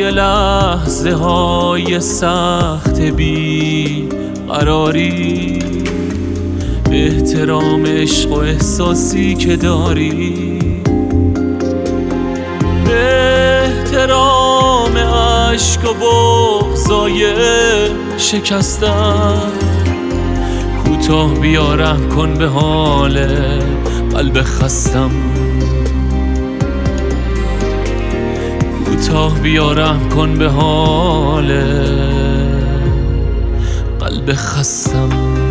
توی لحظه های سخت بی قراری، به احترام عشق و احساسی که داری، به احترام عشق و بغضای شکستن، کوتاه بیا رحم کن به حال قلب خستم، کوتاه بیا رحم کن به حال قلب خستم.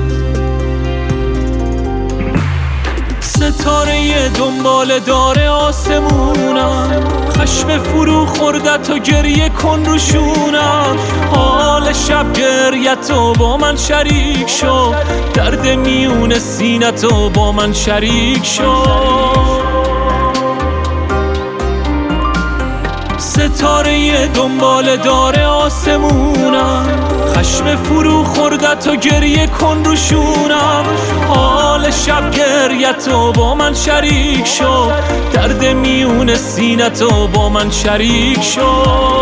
ستاره دنبال داره آسمونم، خشم فرو خوردت و گریه کن روشونم، حال شب گریتو با من شریک شو، درد میون سینتو با من شریک شو. ستاره دنبال داره آسمونم، خشم فرو خوردت و گریه کن روشونم، حال شب گریتو با من شریک شو، درد میون سینتو با من شریک شو.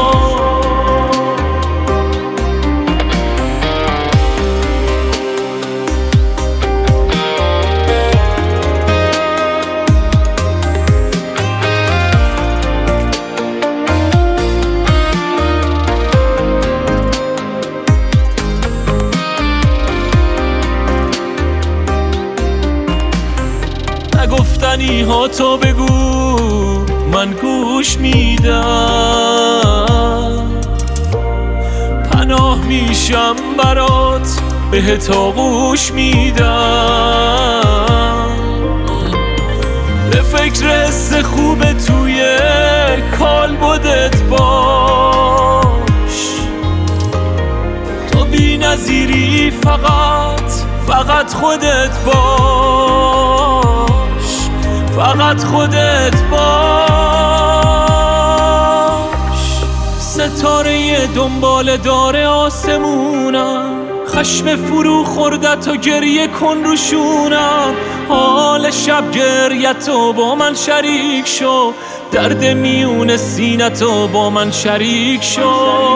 گفتنی ها تو بگو من گوش میدم، پناه میشم برات بهت آغوش میدم، به فکر حس خوب توی کالبدت باش، تو بی نظیری فقط خودت باش، فقط خودت باش. ستاره دنبال داره آسمونم، خشم فرو خوردت و گریه کن روشونم، حال شب گریتو با من شریک شو، درد میون سینتو با من شریک شو.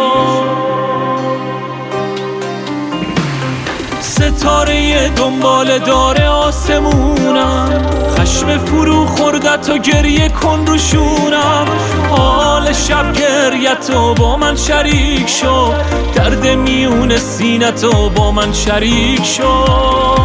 ستاره دنبال داره آسمونم، خشم فرو خوردت و گریه کن روشونم، حال شب گریتو با من شریک شو، درد میون سینتو با من شریک شو.